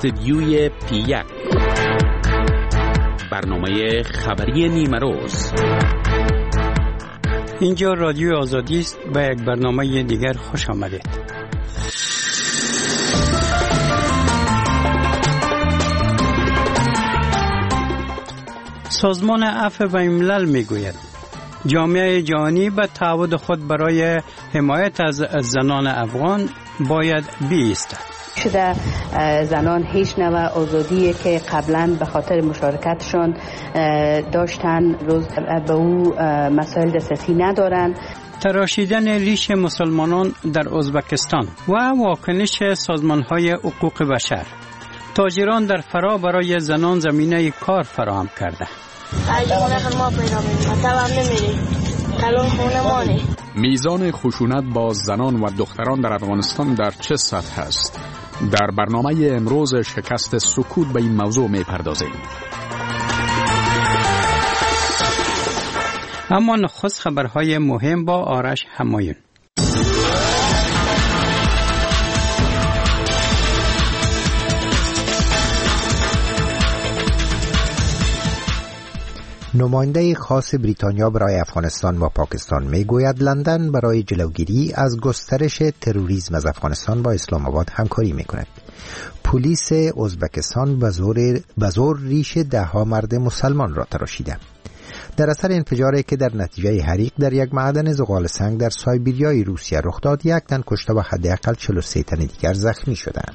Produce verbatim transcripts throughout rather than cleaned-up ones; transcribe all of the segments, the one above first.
استودیوی پی یک، برنامه خبری نیمه روز. اینجا رادیو آزادی است. به یک برنامه دیگر خوش آمدید. سازمان عفو بین الملل میگوید جامعه جهانی به تعهد خود برای حمایت از زنان افغان باید بایستد. شده زنان هیچ نوع آزادی که قبلا به خاطر مشارکتشان داشتن روز به او مسائل دسترسی ندارن. تراشیدن ریش مسلمانان در ازبکستان و واکنش سازمان‌های حقوق بشر. تاجران در فرا برای زنان زمینه کار فراهم کرده. میزان خشونت با زنان و دختران در افغانستان در چه سطح است؟ در برنامه امروز شکست سکوت به این موضوع می‌پردازیم. اما نخست خبرهای مهم با آرش همایون. نماینده خاص بریتانیا برای افغانستان و پاکستان میگوید لندن برای جلوگیری از گسترش تروریسم از افغانستان با اسلام آباد همکاری میکند. پلیس ازبکستان به زور ریش ده ها مرد مسلمان را تراشیده. در اثر انفجاری که در نتیجه حریق در یک معدن زغال سنگ در سایبریای روسیه رخ داد، یک تن کشته و حداقل چهل و سه تن دیگر زخمی شدند.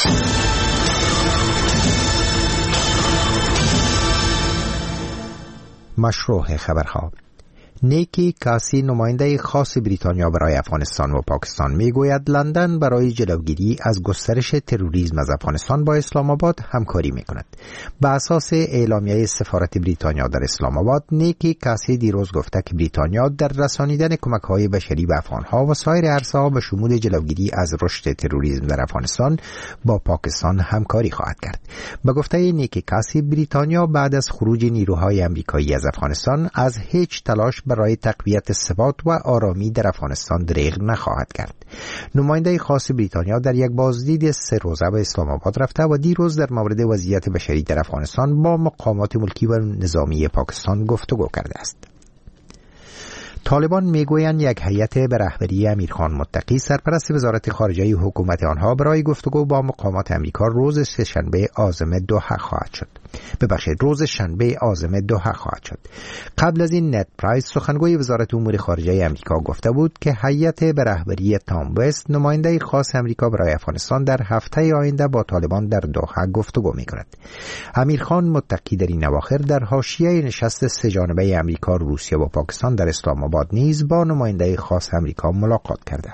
مشروع خبرها. نیکی کاسی نماینده خاص بریتانیا برای افغانستان و پاکستان میگوید لندن برای جلوگیری از گسترش تروریسم از افغانستان با اسلام آباد همکاری میکند. بر اساس اعلامیه سفارت بریتانیا در اسلام آباد، نیکی کاسی دیروز گفته که بریتانیا در رسانیدن کمک‌های بشری به افغان‌ها و سایر عرصه‌ها به شمول جلوگیری از رشد تروریسم در افغانستان با پاکستان همکاری خواهد کرد. به گفته نیکی کاسی، بریتانیا بعد از خروج نیروهای آمریکایی از افغانستان از هیچ تلاش برای تقویت ثبات و آرامی در افغانستان دریغ نخواهد کرد. نماینده خاص بریتانیا در یک بازدید سه روزه به اسلام آباد رفته و دیروز در مورد وضعیت بشری در افغانستان با مقامات ملکی و نظامی پاکستان گفتگو کرده است. طالبان میگویند یک هیئت به رهبری امیرخان متقی سرپرست وزارت خارجه حکومت آنها برای گفتگو با مقامات امریکا روز سه‌شنبه عازم دوحه خواهد شد. ببخشید روز شنبه عازم دوحه خواهد شد. قبل از این نت پرایس سخنگوی وزارت امور خارجه امریکا گفته بود که هیئت به رهبری تام وست نماینده خاص امریکا برای افغانستان در هفته آینده با طالبان در دوحه گفتگو می‌کند. امیرخان متقی در این اواخر در حاشیه نشست سه جانبه امریکا، روسیه و پاکستان در اسلام آباد نیز با نماینده خاص امریکا ملاقات کرده.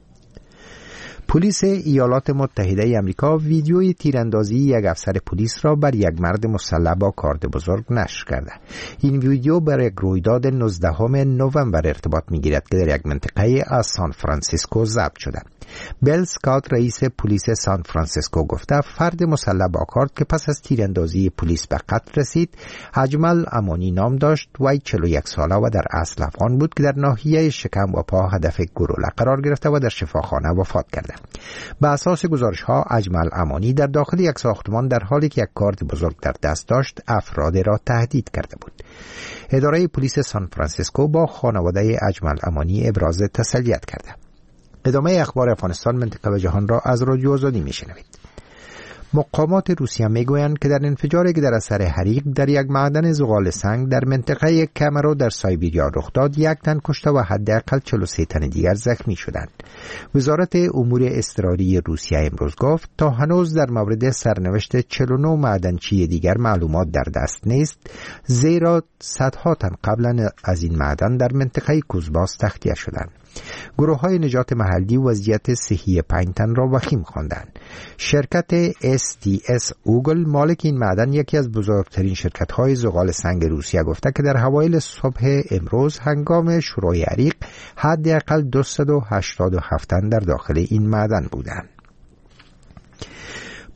پلیس ایالات متحده امریکا ویدیوی تیراندازی یک افسر پلیس را بر یک مرد مسلح با کارد بزرگ نشر کرده. این ویدیو بر یک رویداد نوزدهم نوامبر ارتباط می‌گیرد که در یک منطقه از سان فرانسیسکو ضبط شده. بیل اسکات رئیس پلیس سان فرانسیسکو گفته فرد مسلح با کارد که پس از تیراندازی پلیس به قتل رسید، اجمل امانی نام داشت و چهل و یک ساله و در اصل افغان بود که در ناحیه شکم و پا هدف گلوله قرار گرفته و در شفاخانه وفات کرده. به اساس گزارش ها، اجمل امانی در داخل یک ساختمان در حالی که یک کارد بزرگ در دست داشت افراد را تهدید کرده بود. اداره پلیس سان فرانسیسکو با خانواده اجمل امانی ابراز تسلیت کرده. ادامه اخبار افغانستان، منطقه و جهان را از رادیو آزادی میشنوید. مقامات روسیه میگویند که در انفجاری که در اثر حریق در یک معدن زغال سنگ در منطقه کامرو در سایبریا رخ داد، یک تن کشته و حداقل چهل و سه تن دیگر زخمی شدند. وزارت امور اضطراری روسیه امروز گفت تا هنوز در مورد سرنوشت چهل و نه معدنچی دیگر معلومات در دست نیست، زیرا صدها تن قبلا از این معدن در منطقه کوزباس تخلیه شدند. گروه های نجات محلی وضعیت صحی پنج تن را وخیم خواندند. شرکت اس تی اس اوگل مالک این معدن یکی از بزرگترین شرکت های زغال سنگ روسیه گفته که در اوایل صبح امروز هنگام شروع حریق حداقل دویست و هشتاد و هفت تن در داخل این معدن بودند.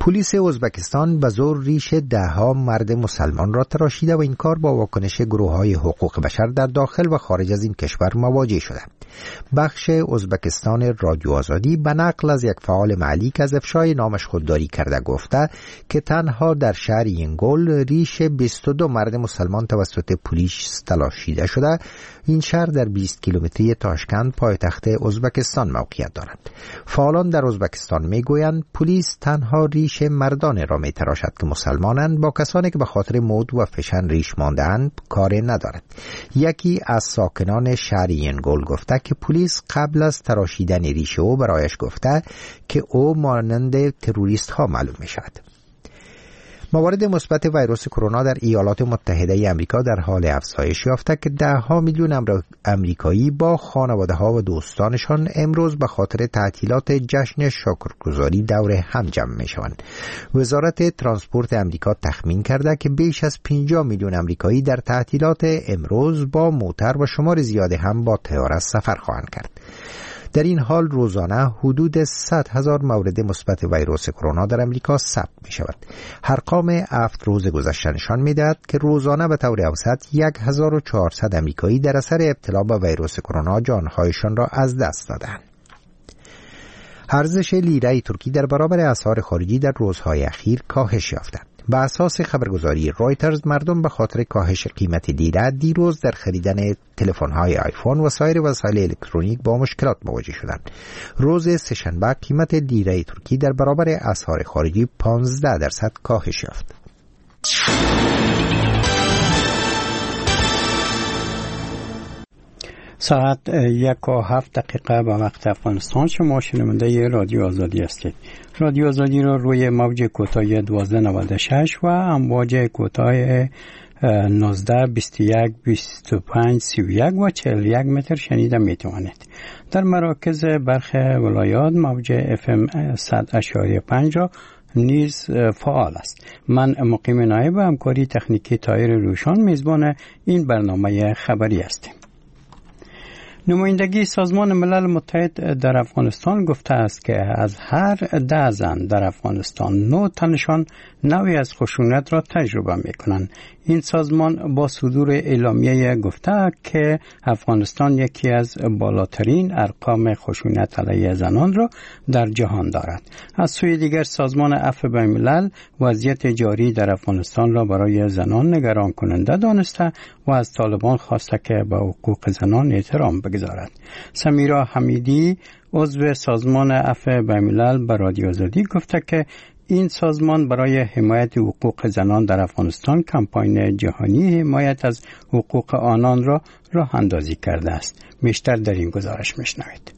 پلیس ازبکستان به زور ریش ده ها مرد مسلمان را تراشیده و این کار با واکنش گروه‌های حقوق بشر در داخل و خارج از این کشور مواجه شده. بخش ازبکستان رادیو آزادی به نقل از یک فعال محلی که از افشای نامش خودداری کرده گفته که تنها در شهر ینگول ریش بیست و دو مرد مسلمان توسط پلیس تراشیده شده. این شهر در بیست کیلومتری تاشکند پایتخت ازبکستان موقعیت دارد. فعالان در ازبکستان میگویند پلیس تنها ریش مردان را میتراشد که مسلمانند، با کسانی که به خاطر مود و فشن ریش مانده‌اند کاری ندارد. یکی از ساکنان شهر ینگول گفته که پلیس قبل از تراشیدن ریش او برایش گفته که او مانند تروریست ها معلوم می شود. موارد مثبت ویروس کرونا در ایالات متحده آمریکا در حال افزایش یافته که ده ها میلیون آمریکایی با خانواده ها و دوستانشان امروز به خاطر تعطیلات جشن شکرگزاری دور هم جمع می شوند. وزارت ترانسپورت آمریکا تخمین کرده که بیش از پنجاه میلیون آمریکایی در تعطیلات امروز با موتر و شمار زیادی هم با طیاره سفر خواهند کرد. در این حال روزانه حدود صد هزار مورد مثبت ویروس کرونا در امریکا ثبت می شود. ارقام هفت روز گذشته نشان می دهد که روزانه به طور اوسط هزار و چهارصد امریکایی در اثر ابتلا به ویروس کرونا جانهایشان را از دست دادند. ارزش لیره ترکی در برابر اسعار خارجی در روزهای اخیر کاهش یافته. به اساس خبرگزاری رویترز مردم به خاطر کاهش قیمت لیره دیروز در خریدن تلفن‌های آیفون و سایر وسایل الکترونیک با مشکلات مواجه شدند. روز سه‌شنبه قیمت لیره ترکی در برابر اسعار خارجی پانزده درصد کاهش یافت. ساعت یک و هفت دقیقه به وقت افغانستان. شما شنونده رادیو آزادی هستید. رادیو آزادی را روی موج کوتاه دوازده نود و شش و امواج کوتاه نوزده بیست و یک بیست و پنج سی و یک و چهل و یک متر شنیده می توانید. در مراکز برخی ولایات موج اف ام صد اشاری پنج را نیز فعال است. من مقیم نایب همکاری تکنیکی طاهر روشان میزبان این برنامه خبری هستم. نمایندگی سازمان ملل متحد در افغانستان گفته است که از هر ده زن در افغانستان نه تنشان نوعی از خشونت را تجربه می کنند. این سازمان با صدور اعلامیه گفته که افغانستان یکی از بالاترین ارقام خشونت علیه زنان را در جهان دارد. از سوی دیگر سازمان عفو بین الملل وضعیت جاری در افغانستان را برای زنان نگران کننده دانسته و از طالبان خواسته که به حقوق زنان احترام بگذارد. سمیرا حمیدی عضو سازمان عفو بین الملل به رادیو آزادی گفته که این سازمان برای حمایت حقوق زنان در افغانستان کمپاین جهانی حمایت از حقوق آنان را راه اندازی کرده است. بیشتر در این گزارش میشنوید.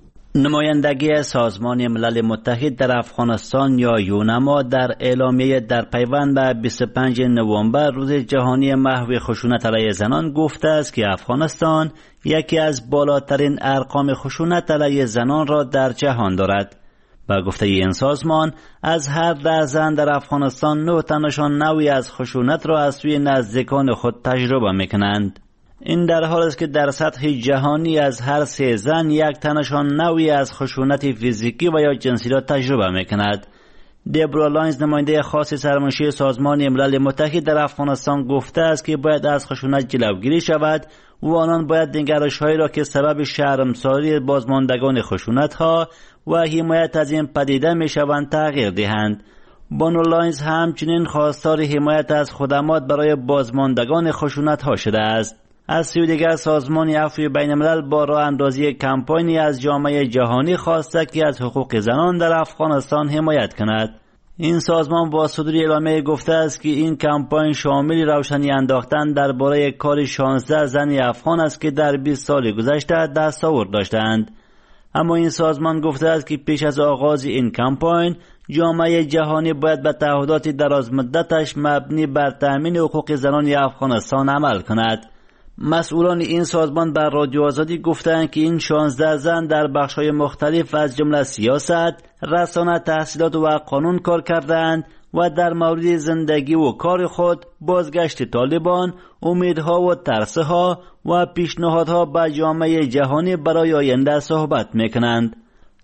نمایندگی سازمان ملل متحد در افغانستان یا یونما در اعلامیه در پیوند به بیست و پنجم نوامبر روز جهانی محو خشونت علیه زنان گفته است که افغانستان یکی از بالاترین ارقام خشونت علیه زنان را در جهان دارد. با گفته این سازمان از هر ده زن در افغانستان نه تنشان نوعی از خشونت را از سوی نزدیکان خود تجربه میکنند. این در حالی است که در سطح جهانی از هر سه زن یک تنشان نوعی از خشونت فیزیکی و یا جنسی را تجربه میکند. دیبرا لاینز نماینده خاص سرمنشی سازمان ملل متحد در افغانستان گفته است که باید از خشونت جلوگیری شود و آنان باید نگرش‌هایی را که سبب شرمساری بازماندگان خشونت‌ها و حمایت از این پدیده میشوند تغییر دهند. بانو لاینز همچنین خواستار حمایت از خدمات برای بازماندگان خشونت‌ها شده است. از سوی دیگر سازمان عفو بین الملل با راه اندازی کمپاینی از جامعه جهانی خواسته که از حقوق زنان در افغانستان حمایت کند. این سازمان با صدور اعلامیه گفته است که این کمپاین شامل روشنی انداختن درباره کار شانزده زن افغان است که در بیست سال گذشته دستاورد داشتند. اما این سازمان گفته است که پیش از آغاز این کمپاین جامعه جهانی باید به تعهدات دراز مدتش مبنی بر تأمین حقوق زنان افغانستان عمل کند. مسئولان این سازمان بر رادیو آزادی گفتند که این شانزده زن در بخش‌های مختلف از جمله سیاست، رسانه، تحصیلات و قانون کار کردند و در مورد زندگی و کار خود، بازگشت طالبان، امیدها و ترسها و پیشنهادها به جامعه جهانی برای آینده صحبت میکنند.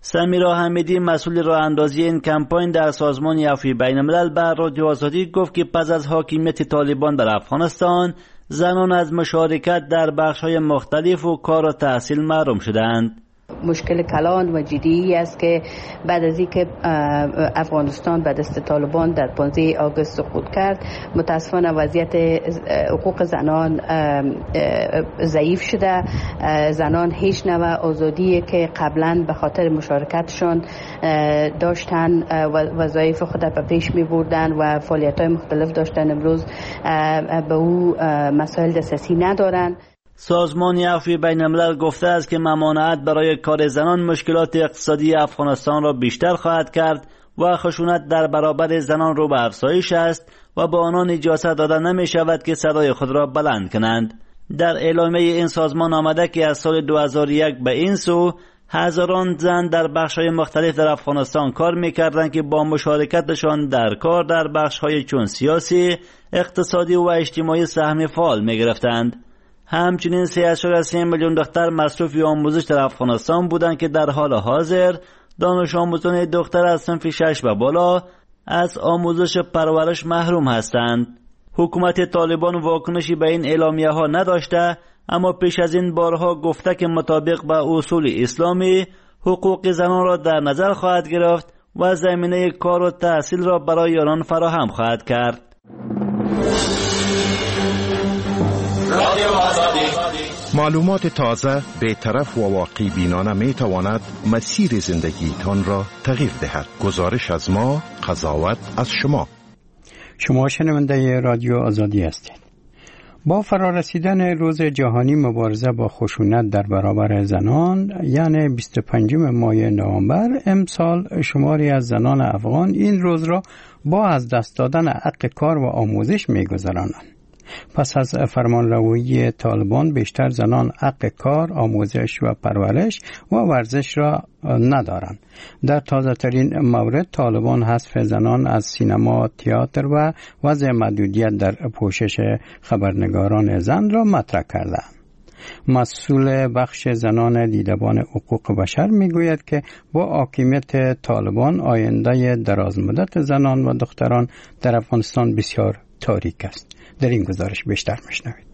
سمیرا حمیدی مسئول راه اندازی این کمپاین در سازمان عفوی بین الملل بر رادیو آزادی گفت که پس از حاکمیت طالبان در افغانستان زنان از مشارکت در بخش‌های مختلف و کار و تحصیل محروم شدند. مشکل کلان و جدی است که بعد از اینکه افغانستان به دست طالبان در پانزده آگوست سقوط کرد، متاسفانه وضعیت حقوق زنان ضعیف شده. زنان هیچ نوع آزادی که قبلا به خاطر مشارکتشان داشتن وظایف خود به پیش می بردن و فعالیت‌های مختلف داشتن، امروز به او مسائل دسترسی ندارن. سازمان عفوی بین الملل گفته است که ممانعت برای کار زنان مشکلات اقتصادی افغانستان را بیشتر خواهد کرد و خشونت در برابر زنان رو به افزایش است و به آنان اجازه داده نمی شود که صدای خود را بلند کنند. در اعلامیه این سازمان آمده که از سال دو هزار و یک به این سو هزاران زن در بخش‌های مختلف در افغانستان کار می‌کردند که با مشارکتشان در کار در بخش‌های چون سیاسی، اقتصادی و اجتماعی سهم فعال می‌گرفتند. همچنین سه اشاریه سه میلیون دختر مصروف آموزش در افغانستان بودند که در حال حاضر دانش آموزان دختر از صنف شش و بالا از آموزش پرورش محروم هستند. حکومت طالبان واکنشی به این اعلامیه ها نداشته، اما پیش از این بارها گفته که مطابق به اصول اسلامی حقوق زنان را در نظر خواهد گرفت و زمینه کار و تحصیل را برای آنان فراهم خواهد کرد. معلومات تازه، بی‌طرف و واقعی بینانه می تواند مسیر زندگیتان را تغییر دهد. گزارش از ما، قضاوت از شما. شما شنونده رادیو آزادی هستید. با فرارسیدن روز جهانی مبارزه با خشونت در برابر زنان، یعنی بیست و پنجم ماه نوامبر، امسال شماری از زنان افغان این روز را با از دست دادن حق کار و آموزش می‌گذرانند. پس از فرمانروایی طالبان بیشتر زنان حق کار، آموزش و پرورش و ورزش را ندارند. در تازه ترین مورد طالبان حذف زنان از سینما، تئاتر و وضع محدودیت در پوشش خبرنگاران زن را مطرح کردند. مسئول بخش زنان دیدبان حقوق بشر میگوید که با حاکمیت طالبان آینده درازمدت زنان و دختران در افغانستان بسیار تاریک است. در این گزارش بیشتر میشنوید.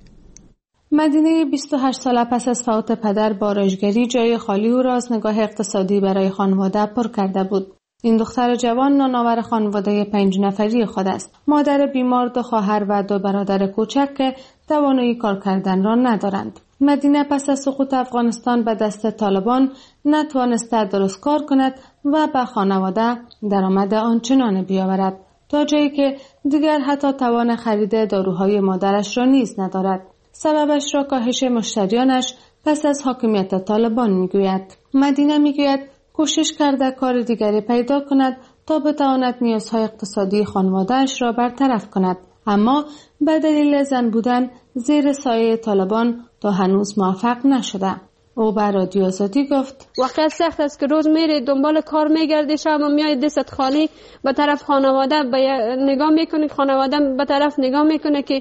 مدینه بیست و هشت ساله پس از فوت پدر با رژگری جای خالی او را از نگاه اقتصادی برای خانواده پر کرده بود. این دختر جوان نانآور خانواده پنج نفری خود است. مادر بیمار، دو خواهر و دو برادر کوچک که توانایی کار کردن را ندارند. مدینه پس از سقوط افغانستان به دست طالبان نتوانسته درست کار کند و به خانواده درآمد آنچنان بیاورد، تا جایی که دیگر حتی توان خرید داروهای مادرش را نیز ندارد. سببش را کاهش مشتریانش پس از حاکمیت طالبان میگوید. مدینه میگوید کوشش کرده کار دیگری پیدا کند تا بتواند نیازهای اقتصادی خانواده‌اش را برطرف کند، اما به دلیل زن بودن زیر سایه طالبان تا هنوز موفق نشده. او بر رادیو آزادی گفت واقعا سخت است که روز میری دنبال کار میگردی، شب میای دست خالی به طرف خانواده نگاه میکنی، خانواده به طرف نگاه میکنه که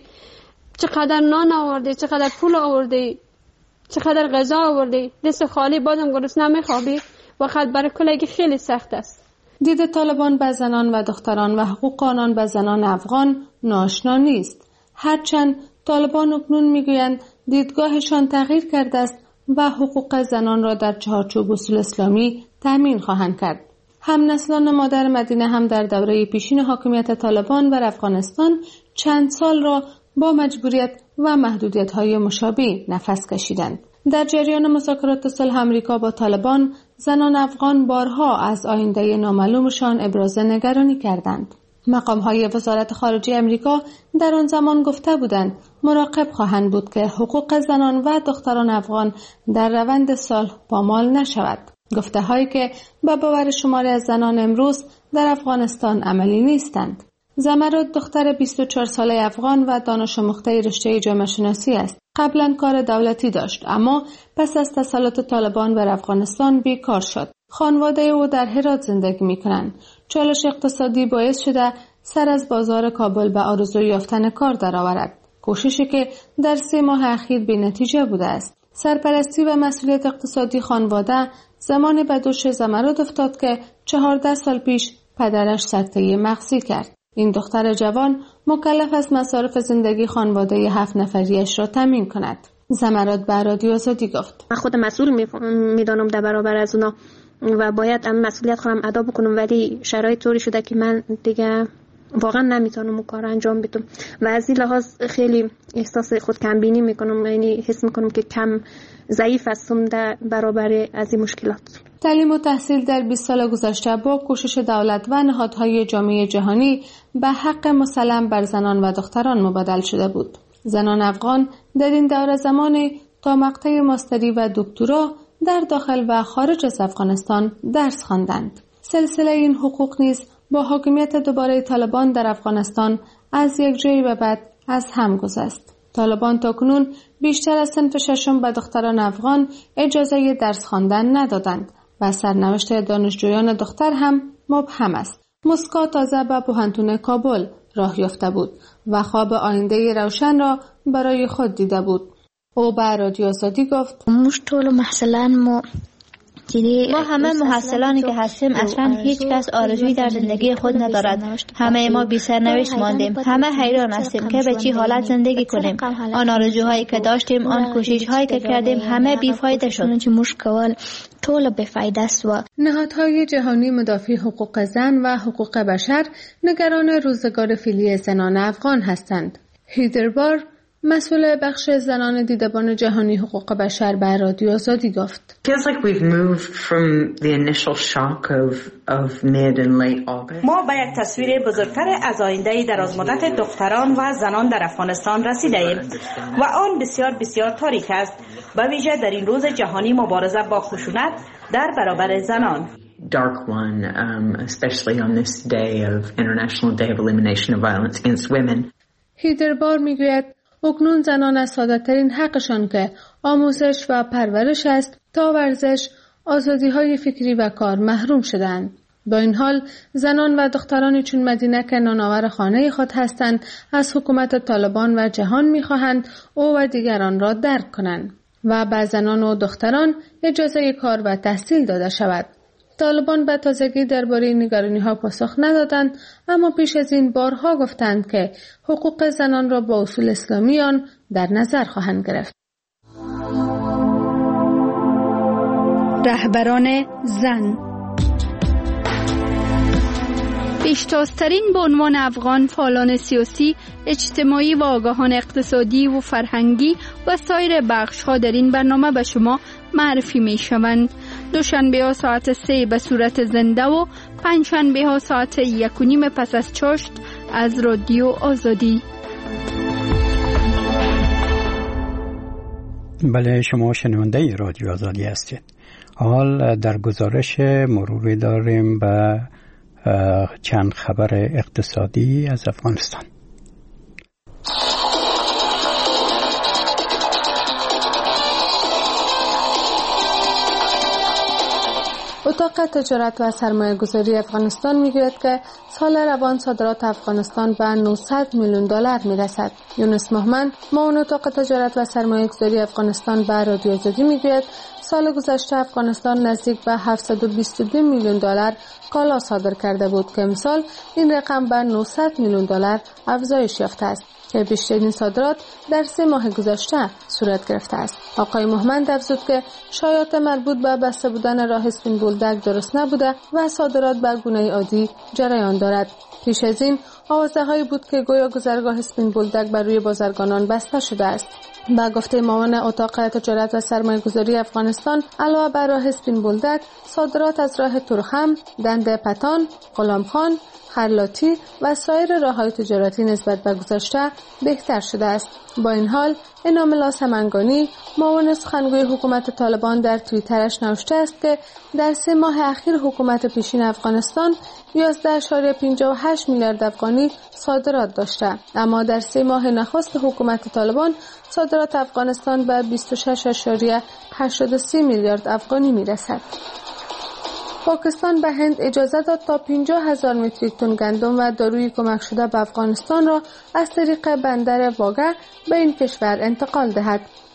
چقدر نان آوردی، چقدر پول آوردی، چقدر غذا آوردی، دست خالی بازم گرسنه نمیخوابی. وقت برای کلگی خیلی سخت است. دید طالبان به زنان و دختران و حقوق آنان به زنان افغان ناآشنا نیست، هرچند طالبان اکنون میگویند دیدگاهشان تغییر کرده است و حقوق زنان را در چهارچوب اصول اسلامی تأمین خواهند کرد. هم نسلان مادر مدینه هم در دوره پیشین حاکمیت طالبان بر افغانستان چند سال را با مجبوریت و محدودیت‌های مشابه نفس کشیدند. در جریان مذاکرات صلح آمریکا با طالبان، زنان افغان بارها از آینده نامعلومشان ابراز نگرانی کردند. مقام‌های وزارت خارجه آمریکا در آن زمان گفته بودند مراقب خواهند بود که حقوق زنان و دختران افغان در روند صلح پامال نشود. گفته‌هایی که به باور شماری از زنان امروز در افغانستان عملی نیستند. زمرد دختر بیست و چهار ساله افغان و دانش آموخته رشته جامعه شناسی است. قبلا کار دولتی داشت، اما پس از تسلط طالبان بر افغانستان بیکار شد. خانواده او در هرات زندگی می‌کنند. چالش اقتصادی باعث شده سر از بازار کابل به آرزوی یافتن کار درآورد. کوششی که در سه ماه اخیر بی نتیجه بوده است. سرپرستی و مسئولیت اقتصادی خانواده زمان به دوش زمرد افتاد که چهارده سال پیش پدرش سکته مغزی کرد. این دختر جوان مکلف است مصارف زندگی خانواده هفت نفریش را تامین کند. زمرد به رادیو آزادی گفت: من خود مسئول میدانم در برابر از اونا و باید هم مسئولیت خودم ادا بکنم، ولی شرایط طوری شده که من دیگه واقعا نمیتونم اون کار انجام بدم و از این لحاظ خیلی احساس خود کمبینی میکنم، یعنی حس میکنم که کم ضعیف هستم در برابر از این مشکلات. تعلیم و تحصیل در بیست سال گذشته با کوشش دولت و نهادهای جامعه جهانی به حق مسلم بر زنان و دختران مبادل شده بود. زنان افغان در این دوره زمانی تا مقطع ماستری و دکترا در داخل و خارج از افغانستان درس خواندند. سلسله این حقوق نیز با حاکمیت دوباره طالبان در افغانستان از یک جایی به بعد از هم گسست. طالبان تاکنون بیشتر از صنف ششم به دختران افغان اجازه درس خواندن ندادند و سرنوشت دانشجویان دختر هم مبهم است. مسکا تازه به پوهنتون کابل راه یافته بود و خواب آینده روشن را برای خود دیده بود. او به رادیو آزادی گفت: موش طول محصلان مو ما همه محصلانی که هستیم اصلا هیچ کس آرزویی در زندگی خود ندارد. همه ما بی سرنوشت ماندیم. همه حیران هستیم که به چی حالت زندگی کنیم. آن آرزوهایی که داشتیم، آن کوشش‌هایی که کردیم، همه بی‌فایده شد. طول بی‌فایده است. و نهادهای جهانی مدافع حقوق زن و حقوق بشر نگران روزگار فعلی زنان افغان هستند. هیدر بار مسئول بخش زنان دیدبان جهانی حقوق بشر به رادیو آزادی گفت: ما به یک تصویر بزرگتر از آینده دراز مدت دختران و زنان در افغانستان رسیده ایم و آن بسیار بسیار تاریک است، به ویژه در این روز جهانی مبارزه با خشونت در برابر زنان. Dark one, um, especially on this day of International Day of Elimination of Violence Against Women. هیدربار میگوید اکنون زنان از ساده‌ترین حقشان که آموزش و پرورش است تا ورزش، آزادی‌های فکری و کار محروم شدند. با این حال زنان و دخترانی چون مدینه که نانآور خانه خود هستند از حکومت طالبان و جهان می‌خواهند او و دیگران را درک کنند و به زنان و دختران اجازه کار و تحصیل داده شود. طالبان به تازگی درباره نگرانی‌ها پاسخ ندادند، اما پیش از این بارها گفتند که حقوق زنان را با اصول اسلامیان در نظر خواهند گرفت. رهبران زن پیشتازترین به عنوان افغان فعالان سیاسی، اجتماعی و آگاهان اقتصادی و فرهنگی و سایر بخش‌ها در این برنامه به شما معرفی می شوند. دوشنبه ها ساعت سه به صورت زنده و پنجشنبه ها ساعت یک و نیم پس از چاشت از رادیو آزادی. بله، شما شنونده رادیو آزادی هستید. حال در گزارش مروری داریم به چند خبر اقتصادی از افغانستان. اتاق تجارت و سرمایه گذاری افغانستان میگوید که سال روان صادرات افغانستان به نهصد میلیون دلار میرسد. یونس محمد، معاون اتاق تجارت و سرمایه گذاری افغانستان به رادیو آزادی میگوید سال گذشته افغانستان نزدیک به هفتصد و بیست و دو میلیون دلار کالا صادر کرده بود که امسال این رقم به نهصد میلیون دلار افزایش یافته است که بیشترین صادرات در سه ماه گذشته صورت گرفته است. آقای محمد افزود که شایعات مربوط به بسته بودن راه اسپین بولدک درست نبوده و صادرات به گونه عادی جریان دارد. پیش از این آوازه‌هایی بود که گویا گذرگاه اسپین بولدک بر روی بازرگانان بسته شده است. با گفته معاون اتاق تجارت و سرمایه گذاری افغانستان، علاوه بر راه اسپین بولدک، صادرات از راه ترخم، دنده پتان، غلامخان، خرلاتی و سایر راه‌های تجارتی نسبت به گذشته بهتر شده است. با این حال انام الله سمنگانی، معاون سخنگوی حکومت طالبان، در توییترش نوشته است که در سه ماه اخیر حکومت پیشین افغانستان یازده ممیز پنجاه و هشت میلیارد افغانی صادرات داشته، اما در سه ماه نخست حکومت طالبان صادرات افغانستان به بیست و شش ممیز هشتاد و سه میلیارد افغانی میرسد. پاکستان به هند اجازه داد تا پنجاه هزار متریک تن گندم و داروی کمک شده به افغانستان را از طریق بندر واگه به این کشور انتقال دهد.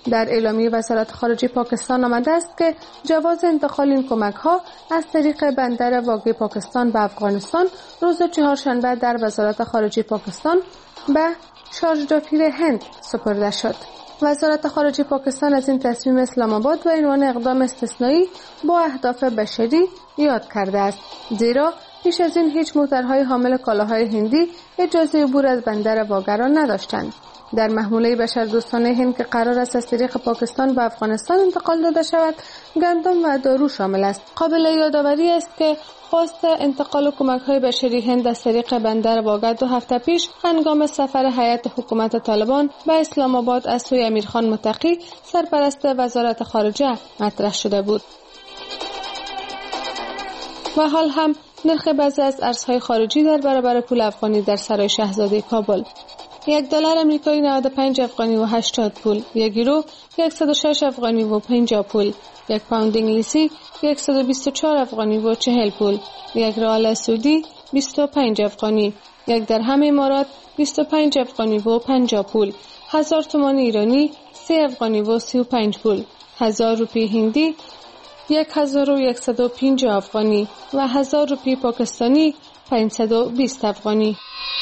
در اعلامیه وزارت خارجه پاکستان آمده است که جواز انتقال این کمک‌ها از طریق بندر واگه پاکستان به افغانستان روز چهارشنبه در وزارت خارجه پاکستان به شارجاپیر هند سپرده شد. وزارت خارجه پاکستان از این تصمیم اسلام آباد و عنوان اقدام استثنایی با اهداف بشری یاد کرده است، زیرا پیش از این هیچ موترهای حامل کالاهای هندی اجازه عبور از بندر واگه را نداشتند. در محموله بشردوستانه هند که قرار است از طریق پاکستان به افغانستان انتقال داده شود، گندم و دارو شامل است. قابل یادآوری است که خواست انتقال کمک‌های بشری هند از طریق بندر واگه دو هفته پیش هنگام سفر هیئت حکومت طالبان به اسلام آباد از سوی امیرخان متقی سرپرست وزارت خارجه مطرح شده بود. و حال هم نرخ بعضی از ارزهای خارجی در برابر پول افغانی در سرای شاهزاده کابل: یک دلار امریکایی نود و پنج افغانی و هشتاد پول، یک یورو صد و شش افغانی و پنجاه پول، یک پوند انگلیسی صد و بیست و چهار افغانی و چهل پول، یک ریال سعودی بیست و پنج افغانی، یک درهم امارات بیست و پنج افغانی و پنجاه پول، هزار تومان ایرانی سه افغانی و سی و پنج پول، هزار روپی هندی یک هزار و صد و پنجاه افغانی و هزار روپی پاکستانی پانصد و بیست افغانی.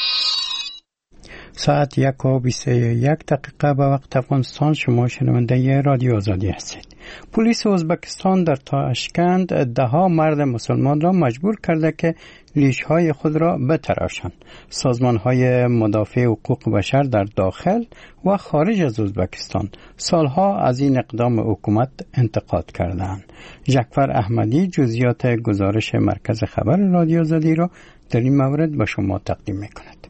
ساعت یک و بیست و یک دقیقه به وقت افغانستان. شما شنونده رادیو آزادی هستید. پلیس ازبکستان در تاشکند ده ها مرد مسلمان را مجبور کرده که ریش‌های خود را بتراشند. سازمان‌های مدافع حقوق بشر در داخل و خارج از ازبکستان سالها از این اقدام حکومت انتقاد کردند. جعفر احمدی جزئیات گزارش مرکز خبر رادیو آزادی را در این مورد به شما تقدیم می‌کند.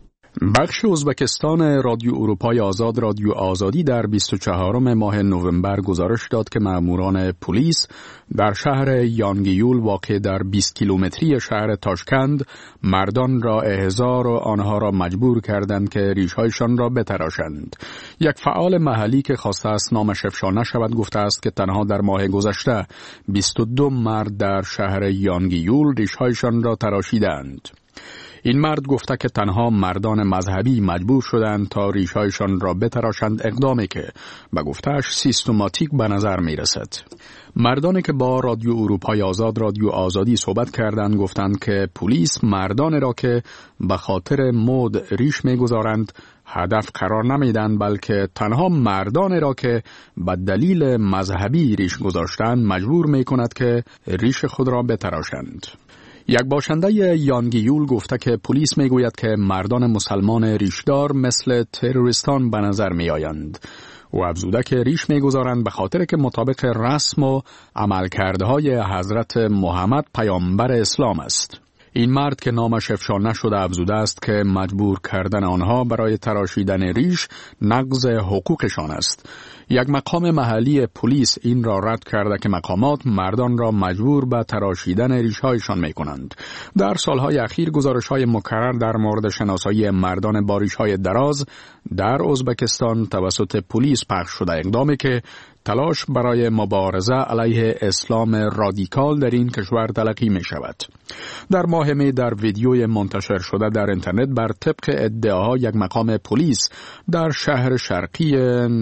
بخش ازبکستان رادیو اروپای آزاد رادیو آزادی در بیست و چهارم ماه نوامبر گزارش داد که ماموران پلیس در شهر یانگیول واقع در بیست کیلومتری شهر تاشکند مردان را احضار و آنها را مجبور کردند که ریش‌هایشان را بتراشند. یک فعال محلی که خواسته است نامش افشا نشود گفته است که تنها در ماه گذشته بیست و دو مرد در شهر یانگیول ریش‌هایشان را تراشیدند. این مرد گفته که تنها مردان مذهبی مجبور شدند تا ریش‌هایشان را بتراشند، اقدامی که به گفته‌اش سیستماتیک به نظر می رسد. مردانی که با رادیو اروپای آزاد رادیو آزادی صحبت کردند گفتند که پلیس مردان را که به خاطر مد ریش می گذارند هدف قرار نمیدن، بلکه تنها مردان را که به دلیل مذهبی ریش گذاشتند مجبور می کند که ریش خود را بتراشند. یک باشنده یانگیول گفته که پلیس میگوید که مردان مسلمان ریشدار مثل تروریستان به نظر می آیند و افزوده که ریش میگذارند به خاطر که مطابق رسم و عملکردهای حضرت محمد پیامبر اسلام است. این مرد که نامش افشا نشده افزوده است که مجبور کردن آنها برای تراشیدن ریش نقض حقوقشان است. یک مقام محلی پلیس این را رد کرده که مقامات مردان را مجبور به تراشیدن ریش‌هایشان می‌کنند. در سالهای اخیر گزارش‌های مکرر در مورد شناسایی مردان با ریش‌های دراز در ازبکستان توسط پلیس پخش شده، اقدامی که تلاش برای مبارزه علیه اسلام رادیکال در این کشور تلقی می شود. در ماه می در ویدیوی منتشر شده در اینترنت بر طبق ادعاها یک مقام پلیس در شهر شرقی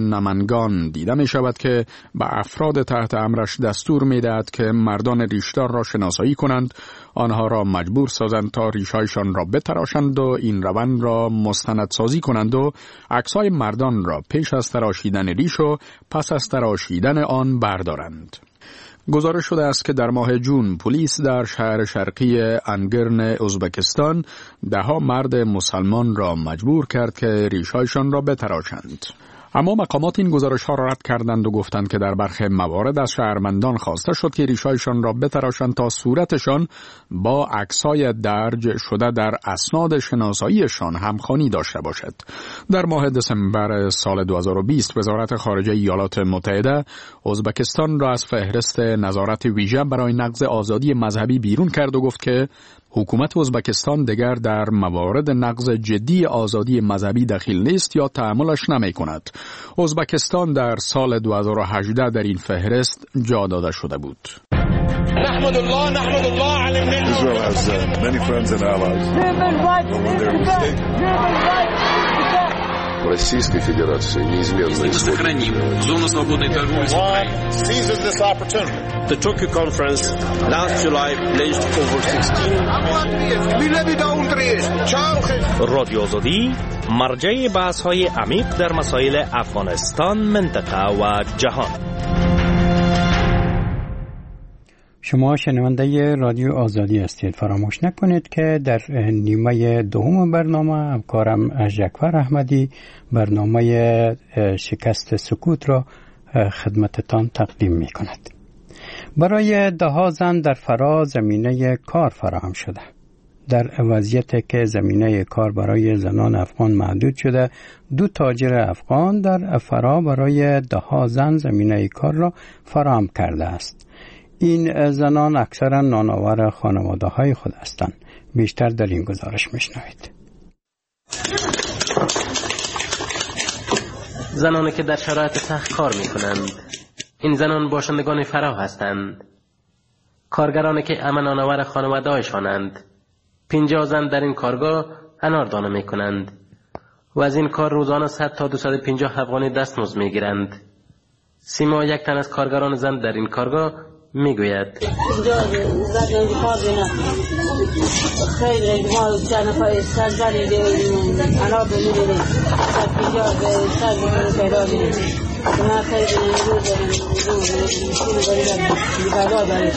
نمنگان دیده می شود که به افراد تحت امرش دستور می دهد که مردان ریشدار را شناسایی کنند، آنها را مجبور سازند تا ریش‌هایشان را بتراشند و این روند را مستندسازی کنند و عکس‌های مردان را پیش از تراشیدن ریش و پس از تراشیدن آن بردارند. گزارش شده است که در ماه جون پلیس در شهر شرقی انگرن ازبکستان ده ها مرد مسلمان را مجبور کرد که ریش‌هایشان را بتراشند. اما مقامات این گزارش‌ها را رد کردند و گفتند که در برخی موارد از شهروندان خواسته شد که ریش‌هایشان را بتراشند تا صورتشان با عکس‌های درج شده در اسناد شناساییشان همخوانی داشته باشد. در ماه دسامبر سال دو هزار و بیست وزارت خارجه ایالات متحده ازبکستان را از فهرست نظارت ویژه برای نقض آزادی مذهبی بیرون کرد و گفت که حکومت ازبکستان دیگر در موارد نقض جدی آزادی مذهبی دخیل نیست یا تأملش نمی کند. ازبکستان در سال دو هزار و هجده در این فهرست جا داده شده بود. نحمد الله نحمد الله علی النعمة. Israel has uh, many friends and allies. в Российской Федерации неизменно сохраним зону свободной торговли с Украиной. The Tokyo conference last July pledged over sixteen. رادیو آزادی مرجع بحث‌های عمیق در مسائل افغانستان، منطقه و جهان. شما شنونده رادیو آزادی هستید. فراموش نکنید که در نیمه دوم برنامه همکارم ژکور احمدی برنامه شکست سکوت را خدمتتان تقدیم می کند. برای ده ها زن در فرا زمینه کار فراهم شده. در وضعیتی که زمینه کار برای زنان افغان محدود شده، دو تاجر افغان در فرا برای ده ها زن زمینه کار را فراهم کرده است. این زنان اکثرا نانآور خانواده های خود هستند. بیشتر در این گزارش میشنوید. زنانی که در شرایط سخت کار میکنند، این زنان باشندگان فرا هستند. کارگرانی که اما نانآور خانواده هایشانند. پنجاه زن در این کارگاه اناردانه میکنند و از این کار روزانه صد تا دویست و پنجاه افغانی دستمزد میگیرند. سیما یک تن از کارگران زن در این کارگاه میگوید اینجا زن کار بینم خیلی ما چند پای سر زنی انار بمیریم سر اینجا سر بمیریم پیدا بینیم ما خیلی رو داریم رو داریم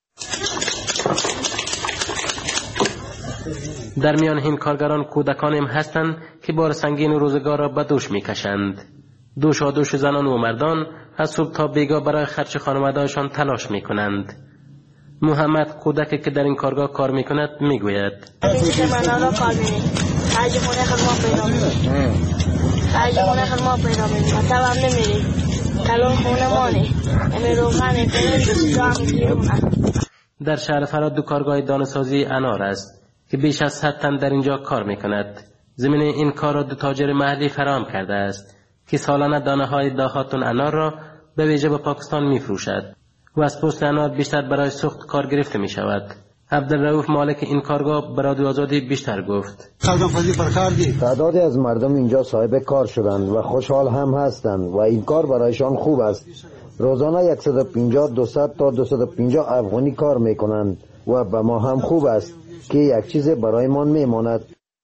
در میان این کارگران کودکان هم هستند که بار سنگین روزگار را به دوش میکشند. دوشا دوش زنان و مردان از صبح تا بیگاه برای خرج خانواده‌شان تلاش میکنند. محمد کودکی که در این کارگاه کار میکند میگوید اینکه من الان کار میکنم حاج خونه خدمت پیدا میکنم حاج خونه خدمت پیدا میکنم تا هم نمیری کلون خونه مانه امی روغن کنید جام بیرونه. در شهر فراد دو کارگاه دانه‌سازی انار است که بیش از صد تن در اینجا کار میکند. زمین این کار را دو تاجر محلی فراهم کرده است که سالانه دانه های دهاتون انار را به ویژه به پاکستان میفروشد و از پوست انار بیشتر برای سوخت کار گرفته می شود. عبدالرؤوف مالک این کارگاه به رادیو آزادی بیشتر گفت تعدادی از مردم اینجا صاحب کار شدند و خوشحال هم هستند و این کار برایشان خوب است. روزانه صد و پنجاه دویست تا دویست و پنجاه افغانی کار می کنند و به ما هم خوب است که یک چیز برایمان می ماند.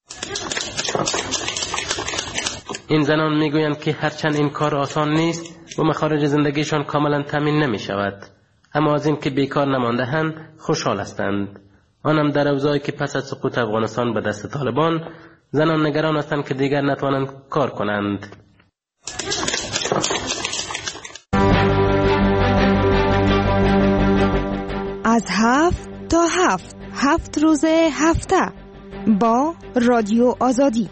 این زنان میگویند که هرچند این کار آسان نیست و مخارج زندگیشان کاملا تامین نمی شود، اما از این که بیکار نمانده‌اند خوشحال هستند. آنم در اوضاعی که پس از سقوط افغانستان به دست طالبان زنان نگران هستند که دیگر نتوانند کار کنند. از هفت تا هفت هفت روز هفته با رادیو آزادی.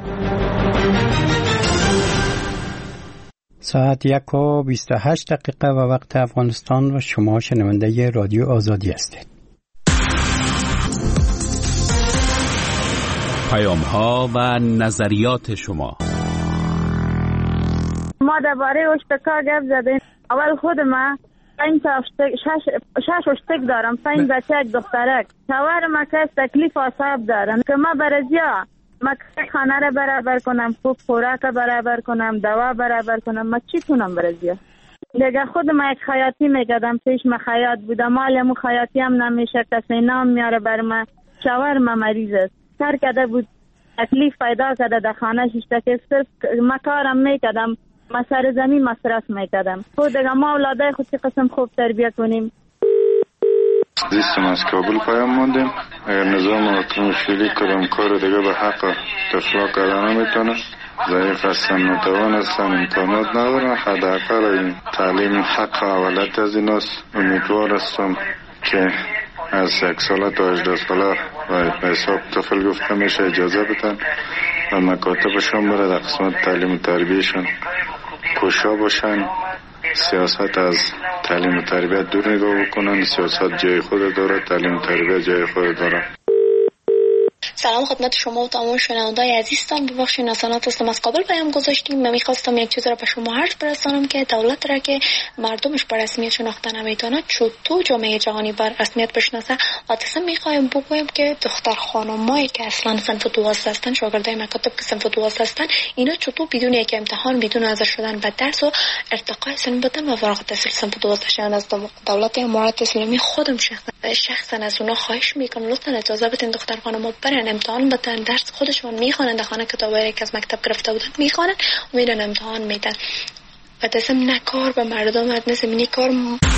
ساعت یک و بیست و هشت دقیقه و وقت افغانستان و شما شنونده رادیو آزادی هستید. پیام ها و نظریات شما. ما درباره اشتکا گپ زدیم. اول خود ما پنج تا شش شش اشتک دارم، پنج بچه یک دخترک. شوهر ما که تکلیف آساب دارم که ما برازیا ما خانه را برابر کنم، خوب خوراک برابر کنم، دوا برابر کنم، ما چی تونم برازیا؟ دیگه خود ما یک خیاطی میکردم، پیش ما خیاط بودم، مال مو خیاطی هم نمیشه، کسی نام میاره بر ما. شوهر ما مریض است، کار کرده بود، تکلیف پیدا کرده در خانه شیشته که صرف ما کارم میکردم، ما سر زمین مصرف میکردم. خود دیگه ما اولاده خود که قسم خوب تربیت کنیم. دیستم از کابل پیام موندیم. اگر نظام حکومت فعلی کدام کار دیگه به حق طفلا کردن نمیتونه، ضعیف هستن، نتوان هستن، امکانات ندارن، حداقل این تعلیم حق اولت از این است. امیدوار هستم که از یک ساله تا هجده ساله و حساب طفل گفته میشه اجازه بدن و مکاتبشان بره در قسمت تعلیم و تربیهشان کوشا باشن، سیاست از تعلیم و تربیت دور نگاه بکنن. سیاست جای خود داره، تعلیم و تربیت جای خود داره. سلام خدمت شما و تمام شنونده‌های عزیزتان. ببخشید ناسانات هستم، از کابل پیام گذاشتیم. من می‌خواستم یک چیز را به شما عرض برسانم که دولت را که مردمش بر رسمیت شناخته نمی‌تونه چطور جامعه جهانی بر رسمیت بشناسه. اساسا می‌خوایم بگویم که دختر خانمایی که اصلا صنف دوازده هستن، شاگردای مکاتب که صنف دوازده هستن، اینا چطور بدون یک امتحان، بدون حاضر شدن به درس و ارتقای سن بدن و فارغ التحصیل صنف دوازده شدن از دولت امارات اسلامی خودم شخصا شخصا از اونها خواهش می‌کنم لطفاً اجازه بدین دختر خانم‌ها برن امتحان بدن، درس خودشون میخوانن، در خانه کتابایی که از مکتب گرفته بودن میخوانن و میرن امتحان میدن و دستم نه کار به مردم از زمینی کار